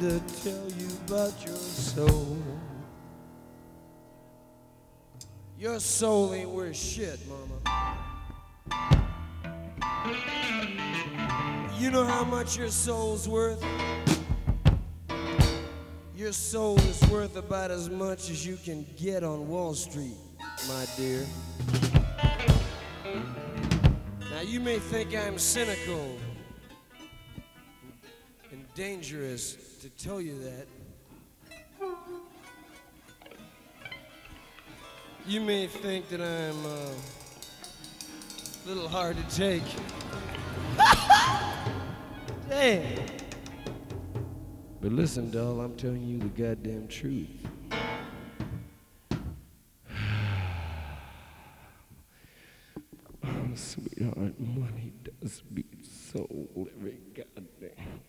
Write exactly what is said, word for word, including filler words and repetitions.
to tell you about your soul. Your soul ain't worth shit, mama. You know how much your soul's worth? Your soul is worth about as much as you can get on Wall Street, my dear. Now, you may think I'm cynical and dangerous to tell you that. You may think that I'm uh, a little hard to take. Damn. But listen, doll, I'm telling you the goddamn truth. Oh, sweetheart, money does beat soul every goddamn